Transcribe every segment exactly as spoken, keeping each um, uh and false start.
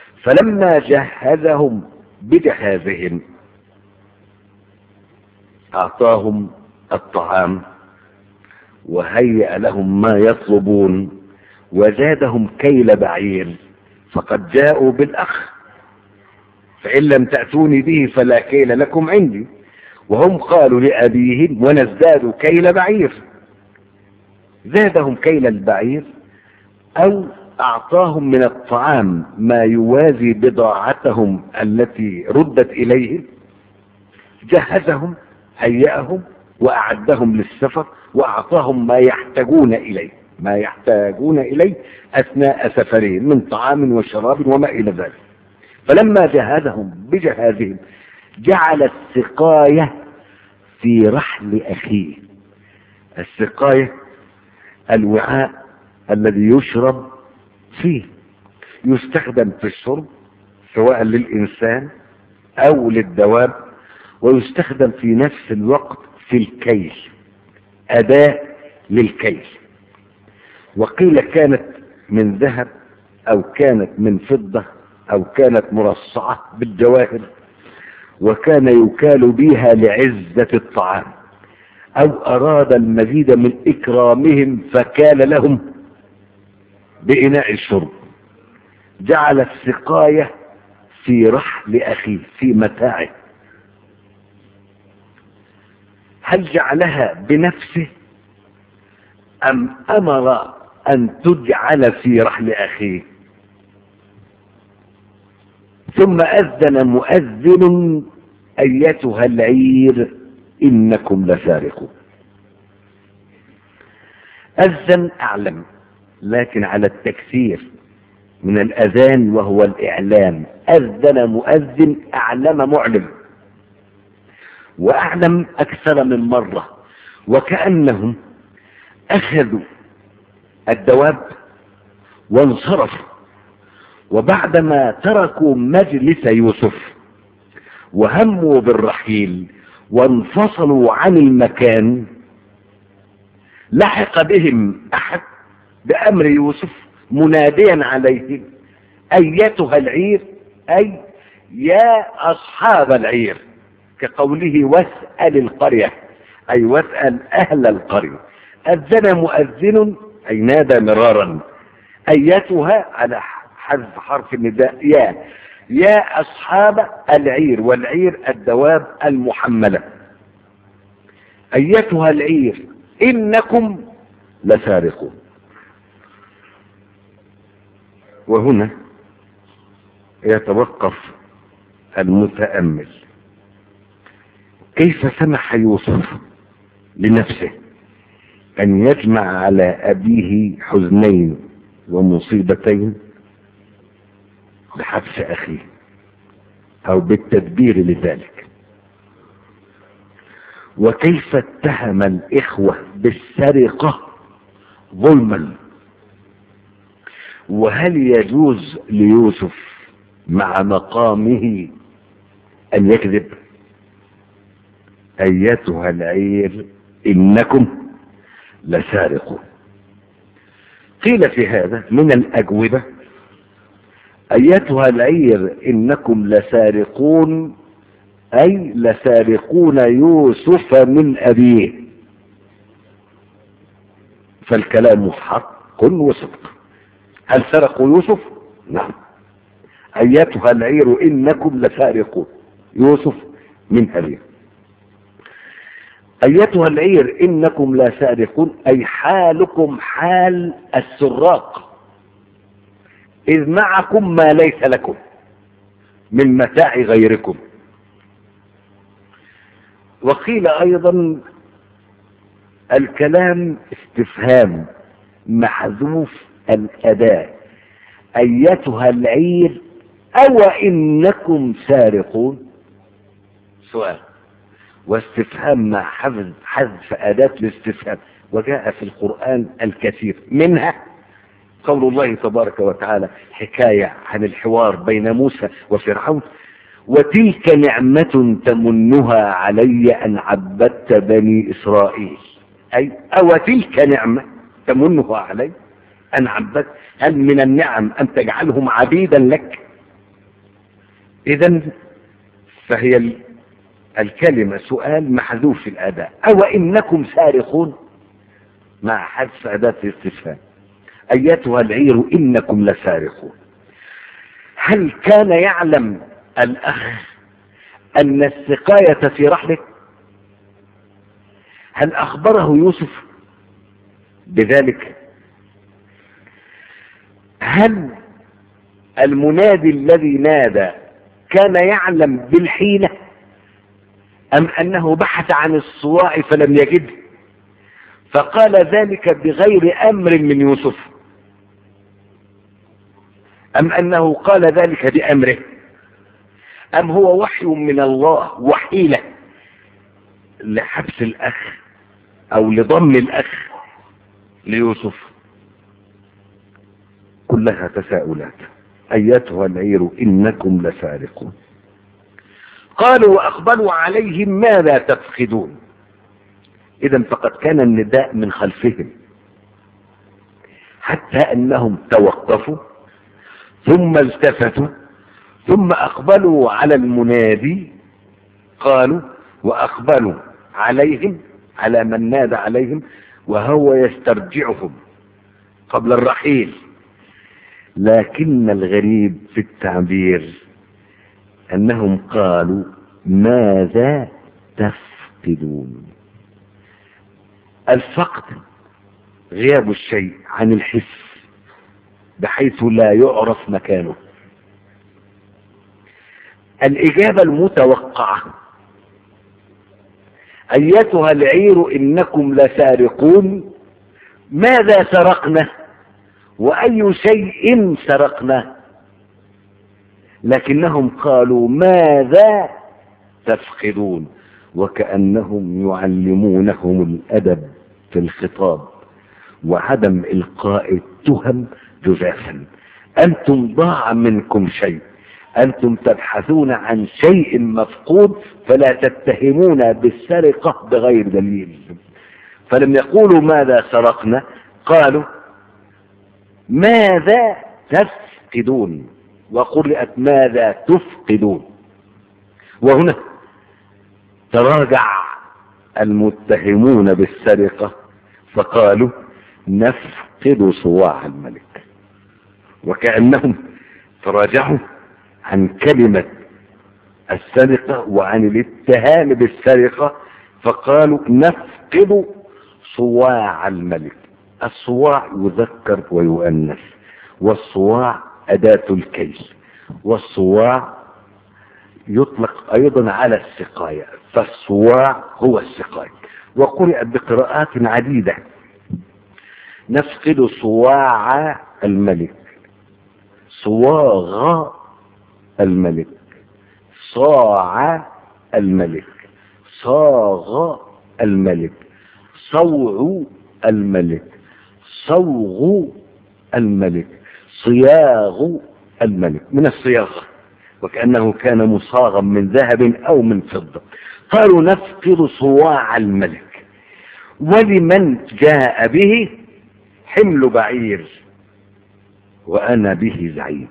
فلما جهزهم بجهازهم أعطاهم الطعام وهيأ لهم ما يطلبون وزادهم كيل بعير، فقد جاءوا بالأخ، فإن لم تأتوني به فلا كيل لكم عندي. وهم قالوا لأبيهم ونزدادوا كيل بعير، زادهم كيل البعير أو أعطاهم من الطعام ما يوازي بضاعتهم التي ردت إليهم. جهزهم، هيأهم وأعدهم للسفر، وأعطاهم ما يحتاجون إليه ما يحتاجون إليه أثناء سفرهم من طعام وشراب وما إلى ذلك. فلما جهزهم بجهازهم جعل السقاية في رحل أخيه. السقاية الوعاء الذي يشرب فيه، يستخدم في الشرب سواء للإنسان أو للدواب، ويستخدم في نفس الوقت في الكيل، أداة للكيل. وقيل كانت من ذهب أو كانت من فضة أو كانت مرصعة بالجواهر، وكان يكال بها لعزة الطعام، أو أراد المزيد من إكرامهم فكال لهم بإناء الشرب. جعل السقاية في رحل أخيه، في متاعه. هل جعلها بنفسه أم أمر أن تجعل في رحل أخيه؟ ثم أذن مؤذن أيتها العير إنكم لسارقون. أذن أعلم، لكن على التكثير من الأذان وهو الإعلام. أذن مؤذن، أعلم معلم، وأعلم أكثر من مرة. وكأنهم أخذوا الدواب وانصرفوا، وبعدما تركوا مجلس يوسف وهموا بالرحيل وانفصلوا عن المكان، لحق بهم أحد بأمر يوسف مناديا عليهم أيتها العير، أي يا أصحاب العير، كقوله واسأل القرية، أي واسأل أهل القرية. أذن مؤذن أي نادى مرارا، أيتها على حذف حرف النداء يا يا أصحاب العير، والعير الدواب المحملة. أيتها العير إنكم لسارقون. وهنا يتوقف المتأمل، كيف سمح يوسف لنفسه أن يجمع على أبيه حزنين ومصيبتين بحبس أخيه أو بالتدبير لذلك؟ وكيف اتهم الإخوة بالسرقة ظلما؟ وهل يجوز ليوسف مع مقامه أن يكذب؟ أيتها العير إنكم لسارقون. قيل في هذا من الأجوبة أيتها العير إنكم لسارقون، أي لسارقون يوسف من أبيه، فالكلام حق وصدق. هل سرقوا يوسف؟ نعم. أيتها العير إنكم لسارقون يوسف من أبيه. أيتها العير إنكم لسارقون أي حالكم حال السراق، إذ معكم ما ليس لكم من متاع غيركم. وقيل أيضا الكلام استفهام محذوف الأداة، أيتها العير أو إنكم سارقون، سؤال واستفهام مع حذف حذف أداة الاستفهام. وجاء في القرآن الكثير، منها قول الله تبارك وتعالى حكاية عن الحوار بين موسى وفرعون: وتلك نعمة تمنها علي أن عبدت بني إسرائيل، أي أو تلك نعمة تمنها علي أن عبدت. هل من النعم أن تجعلهم عبيدا لك؟ إذن فهي الكلمة سؤال محذوف الأداء، أو إنكم سارقون مع حذف أداة الاستفهام. أيتها العير إنكم لسارقون. هل كان يعلم الأخ أن السقاية في رحله؟ هل أخبره يوسف بذلك؟ هل المنادي الذي نادى كان يعلم بالحيلة، أم أنه بحث عن الصواع فلم يجده فقال ذلك بغير أمر من يوسف، أم أنه قال ذلك بأمره، أم هو وحي من الله وحيلة لحبس الأخ أو لضم الأخ ليوسف؟ كلها تساؤلات. أيتها العير إنكم لسارقون. قالوا وأقبلوا عليهم ماذا تفقدون. إذن فقد كان النداء من خلفهم حتى أنهم توقفوا ثم التفتوا ثم أقبلوا على المنادي. قالوا وأقبلوا عليهم على من نادى عليهم وهو يسترجعهم قبل الرحيل. لكن الغريب في التعبير أنهم قالوا ماذا تفقدون. الفقد غياب الشيء عن الحس بحيث لا يعرف مكانه. الإجابة المتوقعة أيتها العير إنكم لسارقون، ماذا سرقنا وأي شيء سرقنا؟ لكنهم قالوا ماذا تفقدون، وكأنهم يعلمونهم الأدب في الخطاب وعدم إلقاء التهم جزافا. أنتم ضاع منكم شيء، أنتم تبحثون عن شيء مفقود فلا تتهمون بالسرقة بغير دليل. فلم يقولوا ماذا سرقنا، قالوا ماذا تفقدون، وقرأت ماذا تفقدون. وهنا تراجع المتهمون بالسرقة فقالوا نفقد صواع الملك، وكأنهم تراجعوا عن كلمة السرقة وعن الاتهام بالسرقة فقالوا نفقد صواع الملك. الصواع يذكر ويؤنث، والصواع أداة الكيل، والصواع يطلق أيضا على السقاية، فالصواع هو السقاية. وقرأت بقراءات عديدة نفقد صواع الملك، صواغ الملك، صاع الملك، صاغ الملك، صوع الملك، صوغ الملك، صياغ الملك، من الصياغة، وكأنه كان مصاغا من ذهب أو من فضة. قالوا نفقد صواع الملك، ولمن جاء به حمل بعير وأنا به زعيم.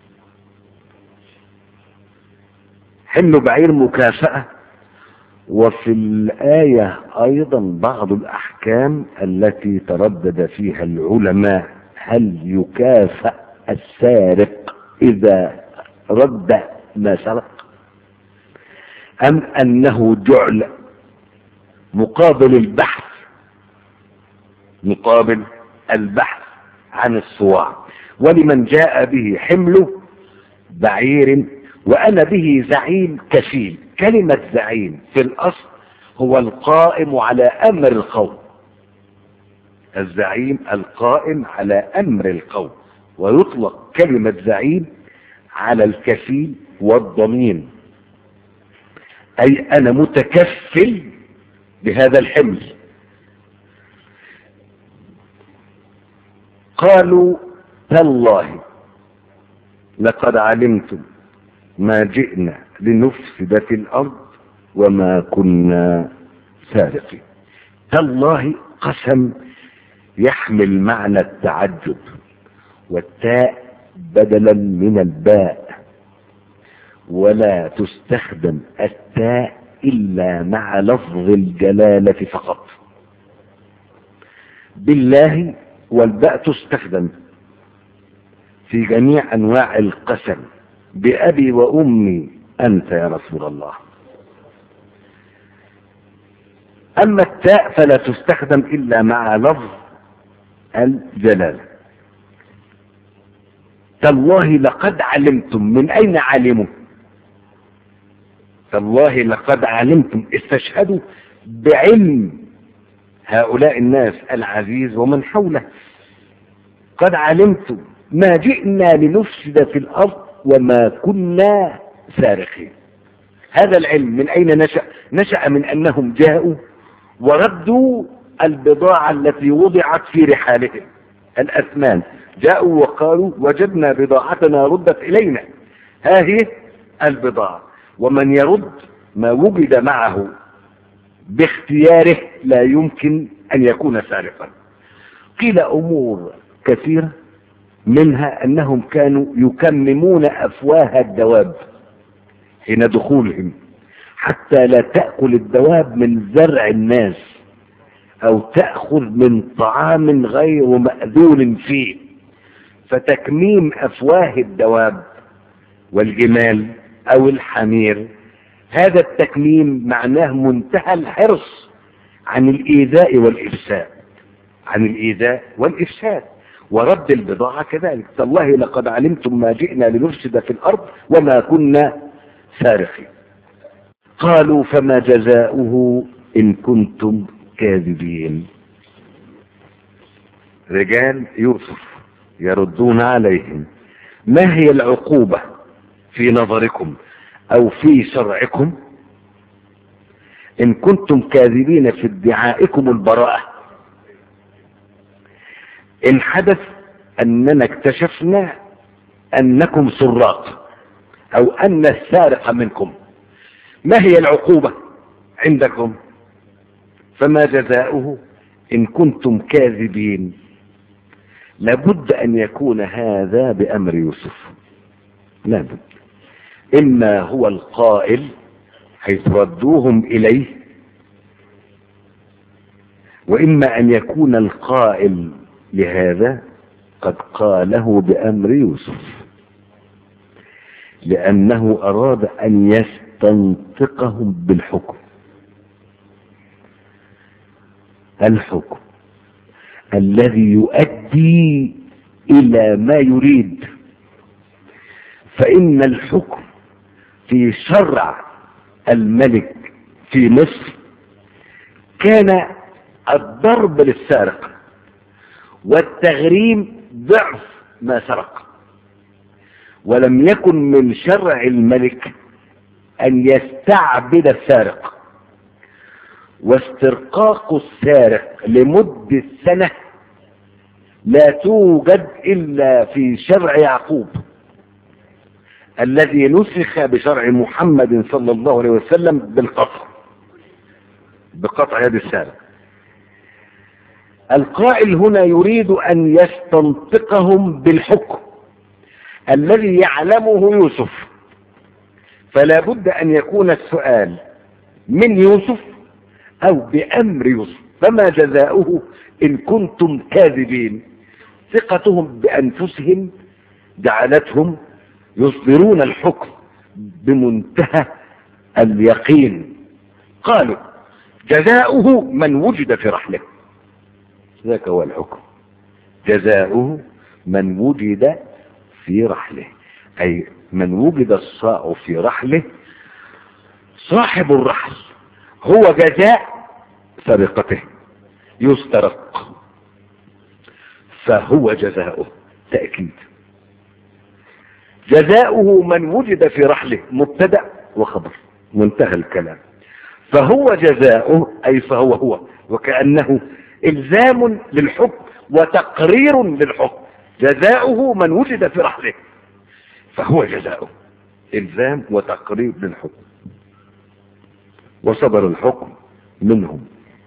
حمل بعير مكافأة. وفي الآية أيضا بعض الأحكام التي تردد فيها العلماء: هل يكافأ السارق إذا رد ما سرق، أم أنه جعل مقابل البحث مقابل البحث عن الصواع؟ ولمن جاء به حمل بعير وأنا به زعيم كفيل. كلمة زعيم في الأصل هو القائم على أمر القوم، الزعيم القائم على أمر القوم، ويطلق كلمة زعيم على الكفيل والضمين، أي أنا متكفل بهذا الحمل. قالوا تالله لقد علمتم ما جئنا لنفسد في الأرض وما كنا سارقين. تالله قسم يحمل معنى التعجب، والتاء بدلا من الباء، ولا تستخدم التاء إلا مع لفظ الجلالة فقط. بالله والباء تستخدم في جميع أنواع القسم، بأبي وأمي أنت يا رسول الله. أما التاء فلا تستخدم إلا مع لفظ الجلالة. تالله لقد علمتم، من أين علموا؟ تالله لقد علمتم، استشهدوا بعلم هؤلاء الناس العزيز ومن حوله. قد علمتم ما جئنا لنفسد في الأرض وما كنا سارقين. هذا العلم من أين نشأ؟ نشأ من أنهم جاءوا وردوا البضاعة التي وضعت في رحالهم، الأثمان. جاءوا وقالوا وجدنا بضاعتنا ردت إلينا، ها هي البضاعة. ومن يرد ما وجد معه باختياره لا يمكن أن يكون سارقا. قيل أمور كثيرة، منها أنهم كانوا يكممون أفواه الدواب حين دخولهم حتى لا تأكل الدواب من زرع الناس أو تأخذ من طعام غير مأذون فيه. فتكميم أفواه الدواب والجمال أو الحمير، هذا التكميم معناه منتهى الحرص عن الإيذاء والإفساد، عن الإيذاء والإفساد. ورد البضاعة كذلك. تالله لقد علمتم ما جئنا لنفسد في الأرض وما كنا سارقين. قالوا فما جزاؤه إن كنتم كاذبين. رجال يوسف يردون عليهم: ما هي العقوبة في نظركم أو في شرعكم إن كنتم كاذبين في ادعائكم البراءة؟ إن حدث أننا اكتشفنا أنكم سراق أو أن السارق منكم، ما هي العقوبة عندكم؟ فما جزاؤه إن كنتم كاذبين. لابد أن يكون هذا بأمر يوسف، لابد. إما هو القائل حيث ردوهم إليه، وإما أن يكون القائل لهذا قد قاله بأمر يوسف، لأنه أراد أن يستنطقهم بالحكم، الحكم الذي يؤدي إلى ما يريد. فإن الحكم في شرع الملك في مصر كان الضرب للسارق والتغريم ضعف ما سرق، ولم يكن من شرع الملك أن يستعبد السارق. واسترقاق السارق لمدة سنة لا توجد إلا في شرع يعقوب الذي نسخ بشرع محمد صلى الله عليه وسلم بالقطع، بقطع يد السارق. القائل هنا يريد أن يستنطقهم بالحكم الذي يعلمه يوسف، فلا بد أن يكون السؤال من يوسف أو بأمر يوسف. فما جزاؤه إن كنتم كاذبين. ثقتهم بأنفسهم جعلتهم يصدرون الحكم بمنتهى اليقين. قالوا جزاؤه من وجد في رحله، ذاك هو الحكم. جزاؤه من وجد في رحله، أي من وجد الصاع في رحله. صاحب الرحل هو جزاء سرقته، يسترق فهو جزاؤه، تأكيد. جزاؤه من وجد في رحله مبتدأ وخبر، منتهى الكلام. فهو جزاؤه أي فهو هو، وكأنه إلزام للحكم وتقرير للحكم. جزاؤه من وجد في رحله فهو جزاؤه، إلزام وتقرير للحكم. وصدر الحكم منهم.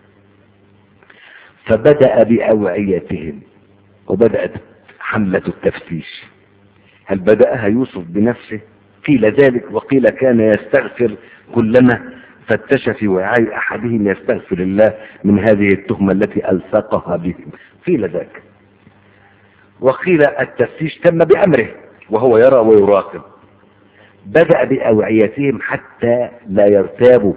فبدأ بأوعيتهم، وبدأت حملة التفتيش. هل بدأها يوسف بنفسه؟ قيل ذلك، وقيل كان يستغفر كلما فتش في وعاء أحدهم يستغفر الله من هذه التهمة التي ألصقها بهم، قيل ذلك. وقيل التفتيش تم بأمره وهو يرى ويراقب. بدأ بأوعيتهم حتى لا يرتابوا،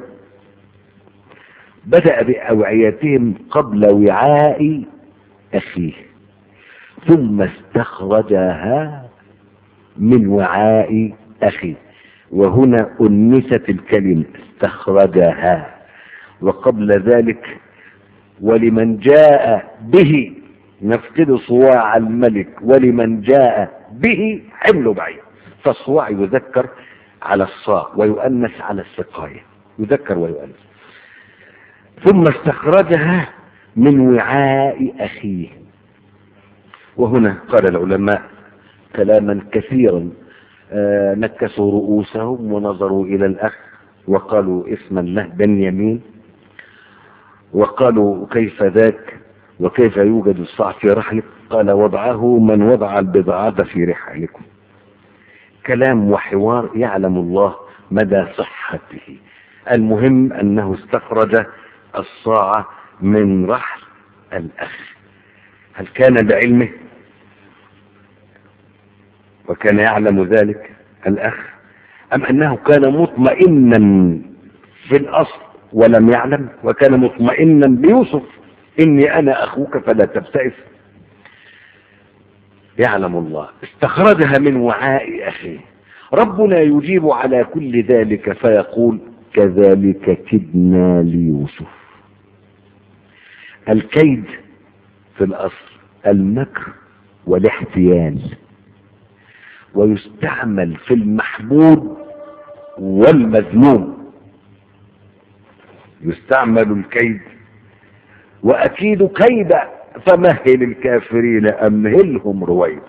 بدأ بأوعيتهم قبل وعاء أخيه، ثم استخرجها من وعاء أخيه. وهنا أنست الكلمة استخرجها. وقبل ذلك ولمن جاء به نفقد صواع الملك ولمن جاء به حمل بعير. فالصواع يذكر على الصاع ويؤنس على السقاية، يذكر ويؤنس. ثم استخرجها من وعاء أخيه. وهنا قال العلماء كلاما كثيرا، آه نكسوا رؤوسهم ونظروا إلى الأخ وقالوا اسما له بنيامين، وقالوا كيف ذاك وكيف يوجد الصاع في رحلك؟ قال وضعه من وضع البضاعة في رحالكم. كلام وحوار يعلم الله مدى صحته. المهم أنه استخرج الصاع من رحل الأخ. هل كان بعلمه وكان يعلم ذلك الأخ، أم أنه كان مطمئنا في الأصل ولم يعلم، وكان مطمئنا بيوسف إني أنا أخوك فلا تبتئس؟ يعلم الله. استخرجها من وعاء أخيه. ربنا يجيب على كل ذلك فيقول كذلك كدنا ليوسف. الكيد في الأصل المكر والاحتيال، ويستعمل في المحمود والمذموم. يستعمل الكيد وأكيد كيد فمهل الكافرين أمهلهم رويدا.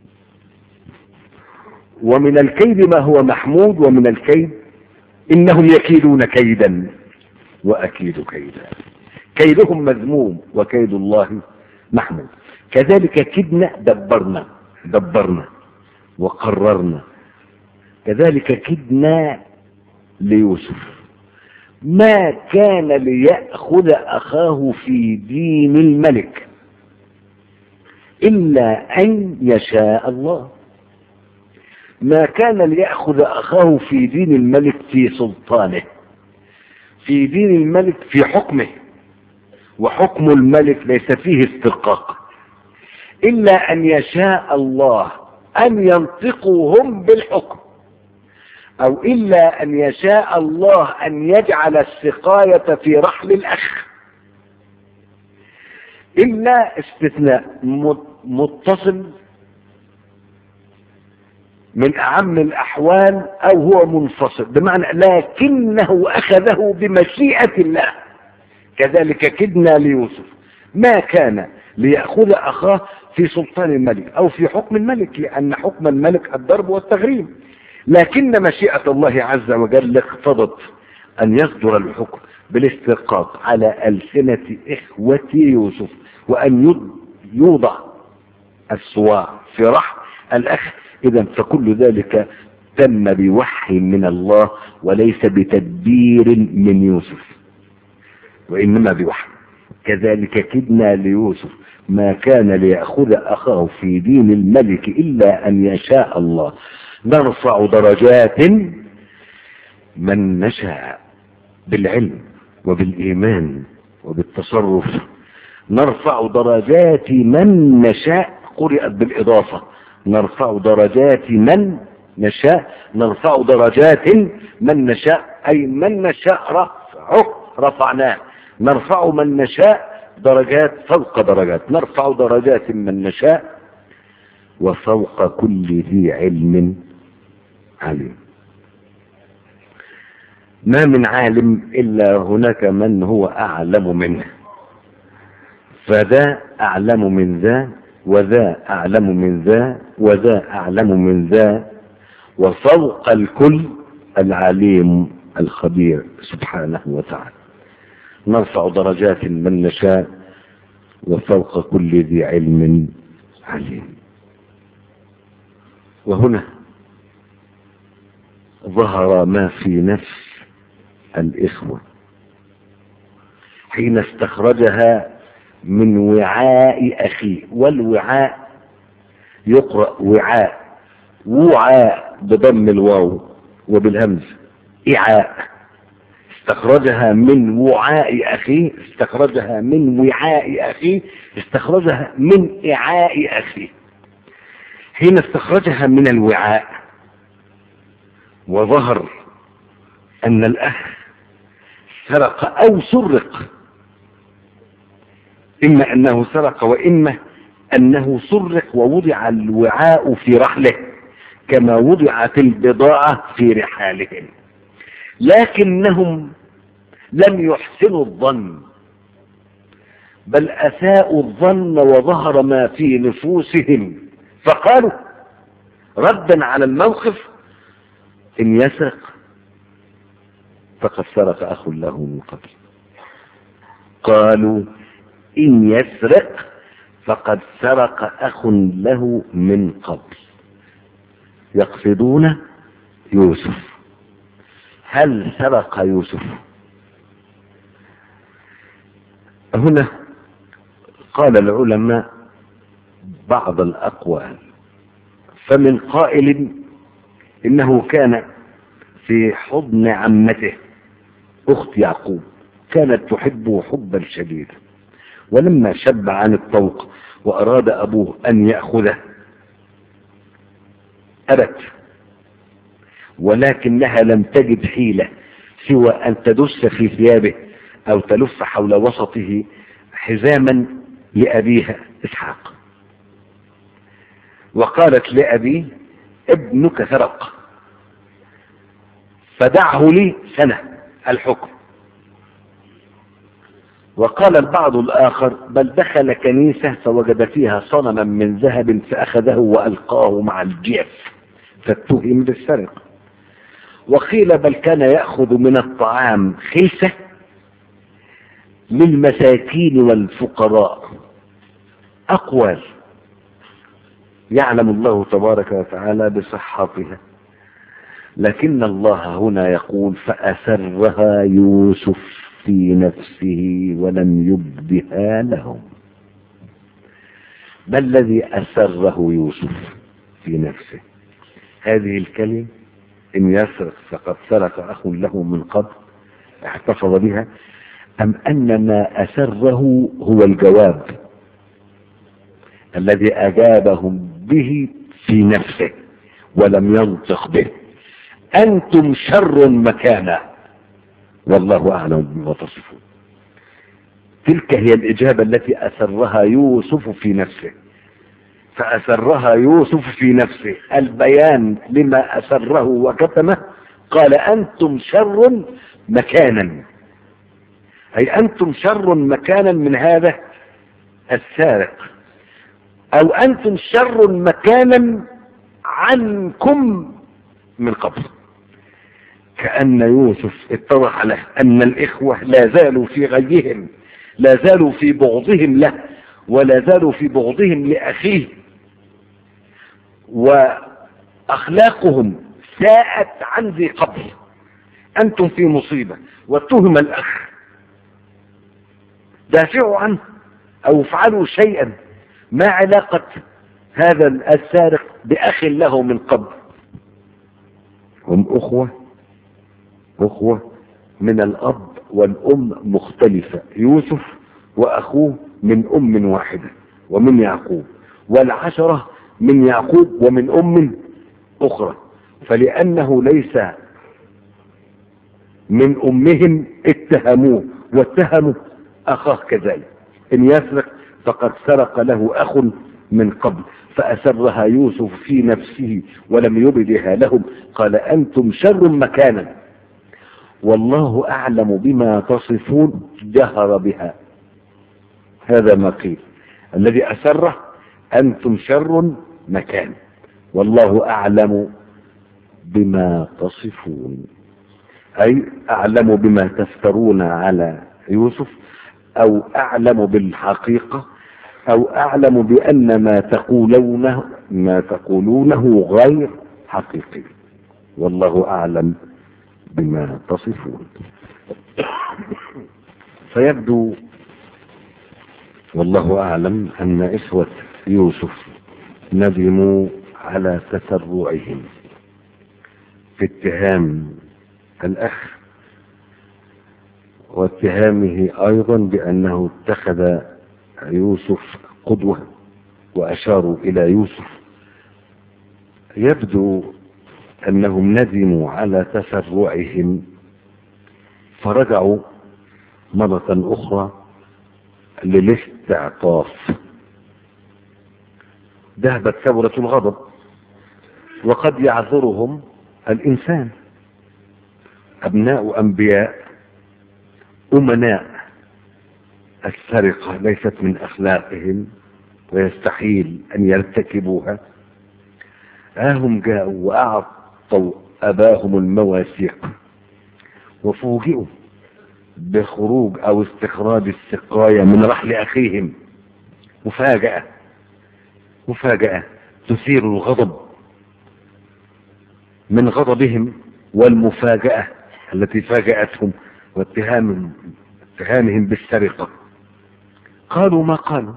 ومن الكيد ما هو محمود، ومن الكيد إنهم يكيدون كيدا وأكيد كيدا. كيدهم مذموم وكيد الله محمود. كذلك كدنا دبرنا دبرنا وقررنا. كذلك كدنا ليوسف. ما كان ليأخذ أخاه في دين الملك إلا أن يشاء الله. ما كان ليأخذ أخاه في دين الملك في سلطانه، في دين الملك في حكمه، وحكم الملك ليس فيه استرقاق، إلا أن يشاء الله أن ينطقوا هم بالحكم، أو إلا أن يشاء الله أن يجعل السقاية في رحل الأخ. إلا استثناء متصل من أعم الأحوال أو هو منفصل، بمعنى لكنه أخذه بمشيئة الله. كذلك كدنا ليوسف. ما كان ليأخذ أخاه في سلطان الملك أو في حكم الملك، لأن حكم الملك الضرب والتغريب، لكن مشيئة الله عز وجل اقتضت أن يصدر الحكم بالاسترقاق على ألسنة إخوة يوسف، وأن يوضع الصواع في رحم الأخ. إذا فكل ذلك تم بوحي من الله وليس بتدبير من يوسف، وإنما بوحي. كذلك كدنا ليوسف. ما كان ليأخذ أخاه في دين الملك إلا أن يشاء الله. نرفع درجات من نشاء بالعلم وبالإيمان وبالتصرف. نرفع درجات من نشاء قرأت بالإضافة. نرفع درجات من نشاء. نرفع درجات من نشاء أي من نشاء رفعه رفعناه. نرفع من نشاء درجات فوق درجات. نرفع درجات من نشاء وفوق كل ذي علم عليم. ما من عالم إلا هناك من هو أعلم منه، فذا أعلم من ذا وذا أعلم من ذا وذا أعلم من ذا، وفوق الكل العليم الخبير سبحانه وتعالى. نرفع درجات من نشاء وفوق كل ذي علم عليم. وهنا ظهر ما في نفس الإخوة حين استخرجها من وعاء أخيه. والوعاء يقرأ وعاء، وعاء بضم الواو وبالهمز، إعاء. استخرجها من وعاء أخيه، استخرجها من وعاء أخيه، استخرجها من إعاء أخيه. حين استخرجها من الوعاء وظهر أن الأخ سرق أو سرق، إما أنه سرق وإما أنه سرق ووضع الوعاء في رحله كما وضعت البضاعة في رحالهم، لكنهم لم يحسنوا الظن بل أساءوا الظن وظهر ما في نفوسهم، فقالوا ردا على الموقف: إن يسرق فقد سرق أخ له من قبل. قالوا إن يسرق فقد سرق أخ له من قبل، يقصدون يوسف. هل سرق يوسف؟ هنا قال العلماء بعض الأقوال، فمن قائل إنه كان في حضن عمته أخت يعقوب، كانت تحبه حبا شديدا، ولما شب عن الطوق وأراد أبوه أن يأخذه أبت، ولكنها لم تجد حيلة سوى أن تدس في ثيابه أو تلف حول وسطه حزاما لأبيها إسحاق، وقالت لأبيه: ابنك سرق فدعه لي سنة الحكم. وقال البعض الآخر: بل دخل كنيسة فوجد فيها صنما من ذهب فأخذه وألقاه مع الجيف فاتهم بالسرقة. وقيل بل كان يأخذ من الطعام خلسة للمساكين والفقراء. أقوال يعلم الله تبارك وتعالى بصحتها، لكن الله هنا يقول: فأسرها يوسف في نفسه ولم يبدها لهم. ما الذي أسره يوسف في نفسه؟ هذه الكلمة إن يسرق فقد سرق أخ له من قبل احتفظ بها، أم أن ما أسره هو الجواب الذي أجابهم به في نفسه ولم ينطق به؟ أنتم شر مكانا والله أعلم بما تصفون. تلك هي الإجابة التي أسرها يوسف في نفسه، فأسرها يوسف في نفسه البيان لما أسره وكتمه. قال: أنتم شر مكانا، أي أنتم شر مكانا من هذا السارق، أو أنتم شر مكانا عنكم من قبل. كأن يوسف اتضح له أن الإخوة لا زالوا في غيهم، لا زالوا في بغضهم له، ولا زالوا في بغضهم لأخيه، وأخلاقهم ساءت عن ذي قبل. أنتم في مصيبة واتهم الأخ، دافعوا عنه أو افعلوا شيئا. ما علاقة هذا السارق بأخ له من قبل؟ هم أخوة، أخوة من الأب والأم مختلفة. يوسف وأخوه من أم واحدة ومن يعقوب، والعشرة من يعقوب ومن أم أخرى، فلأنه ليس من أمهم اتهموه واتهموا أخاه كذلك. إن يسرق فقد سرق له أخ من قبل، فأسرها يوسف في نفسه ولم يبدها لهم. قال: أنتم شر مكانا والله أعلم بما تصفون. جهر بها، هذا ما قيل. الذي أسره: أنتم شر مكان والله أعلم بما تصفون، أي أعلم بما تفترون على يوسف، أو أعلم بالحقيقة، أو أعلم بأن ما تقولونه ما تقولونه غير حقيقي. والله أعلم بما تصفون. فيبدو والله أعلم أن إخوة يوسف ندموا على تسرعهم في اتهام الأخ واتهامه أيضا بأنه اتخذ يوسف قدوة وأشاروا إلى يوسف. يبدو أنهم ندموا على تسرعهم فرجعوا مرة أخرى للاستعطاف. ذهبت ثورة الغضب، وقد يعذرهم الإنسان، أبناء أنبياء أمناء، السرقة ليست من أخلاقهم ويستحيل أن يرتكبوها. هم جاءوا وأعطوا أباهم المواثيق وفوجئوا بخروج أو استخراج السقاية من رحل أخيهم. مفاجأة مفاجأة تثير الغضب من غضبهم، والمفاجأة التي فاجأتهم واتهامهم اتهامهم بالسرقة. قالوا ما قالوا،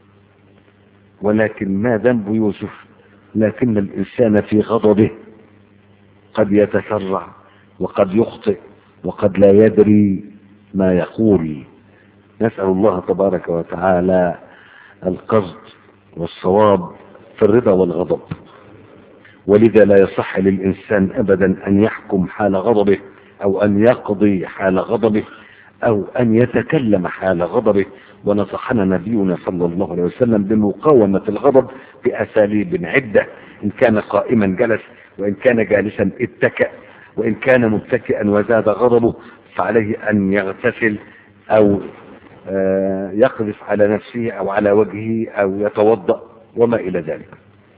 ولكن ما ذنب يوسف؟ لكن الإنسان في غضبه قد يتسرع وقد يخطئ وقد لا يدري ما يقول. نسأل الله تبارك وتعالى القصد والصواب في الرضا والغضب، ولذا لا يصح للإنسان أبدا أن يحكم حال غضبه أو أن يقضي حال غضبه أو أن يتكلم حال غضبه. ونصحنا نبينا صلى الله عليه وسلم بمقاومة الغضب بأساليب عدة. إن كان قائما جلس، وإن كان جالسا اتكأ، وإن كان متكئا وزاد غضبه فعليه أن يغتسل أو يقذف على نفسه أو على وجهه أو يتوضأ وما إلى ذلك.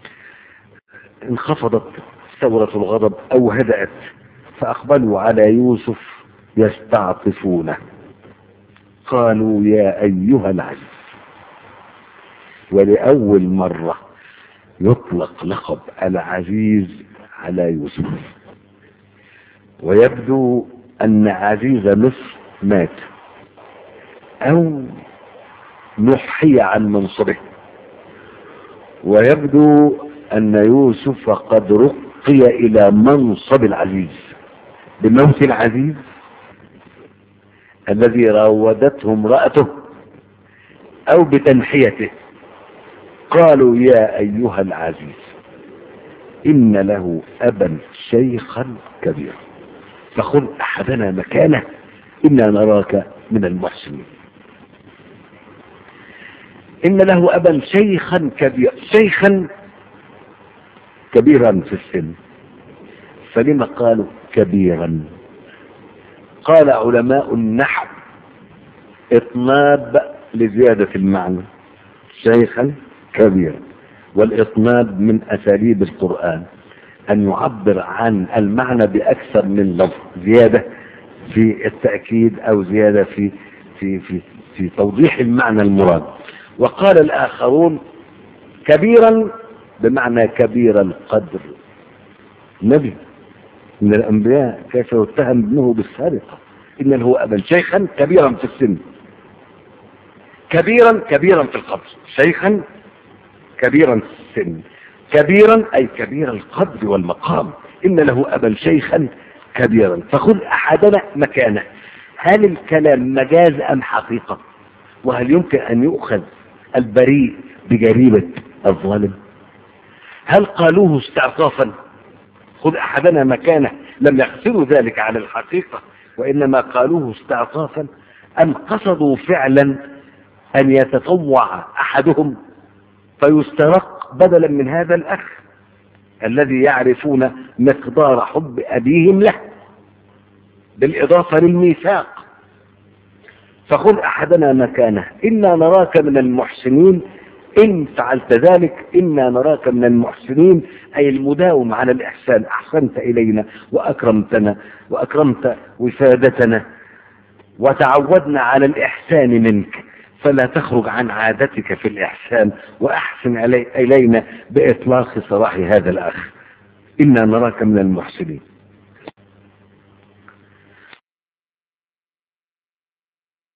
انخفضت ثورة الغضب أو هدأت، فأقبلوا على يوسف يستعطفونه. قالوا يا أيها العزيز. ولأول مرة يطلق لقب العزيز على يوسف. ويبدو أن عزيز مصر مات أو نحي عن منصبه، ويبدو أن يوسف قد رقي إلى منصب العزيز بموت العزيز الذي راودته امرأته أو بتنحيته. قالوا يا أيها العزيز إن له أبا شيخا كبيرا فخذ أحدنا مكانه إنا نراك من المحسنين. إن له أبا شيخا كبيرا، شيخا كبيرا في السن، فلما قالوا كبيرا؟ قال علماء النحو إطناب لزيادة المعنى، شيخا كبيرا. والإطناب من أساليب القرآن أن يعبر عن المعنى بأكثر من لفظ، زيادة في التأكيد أو زيادة في في في في توضيح المعنى المراد. وقال الآخرون كبيرا بمعنى كبير القدر، نبي من الأنبياء كيف يتهم ابنه بالسرقة؟ إن له أبا شيخا كبيرا في السن، كبيرا كبيرا في القدر، شيخا كبيرا في السن، كبيرا أي كبير القدر والمقام. إن له أبا شيخا كبيرا فخذ أحدنا مكانه. هل الكلام مجاز أم حقيقة؟ وهل يمكن أن يؤخذ البريء بجريمة الظالم؟ هل قالوه استعطافا خذ أحدنا مكانه، لم يقصدوا ذلك على الحقيقة وإنما قالوه استعطافا، أم قصدوا فعلا أن يتطوع أحدهم فيسترق بدلا من هذا الأخ الذي يعرفون مقدار حب أبيهم له بالإضافة للميثاق؟ فخذ أحدنا مكانه إنا نراك من المحسنين، إن فعلت ذلك إنا نراك من المحسنين أي المداوم على الإحسان. أحسنت إلينا وأكرمتنا وأكرمت وفادتنا وتعودنا على الإحسان منك، فلا تخرج عن عادتك في الإحسان وأحسن إلينا بإطلاق سراح هذا الأخ. إنا نراك من المحسنين.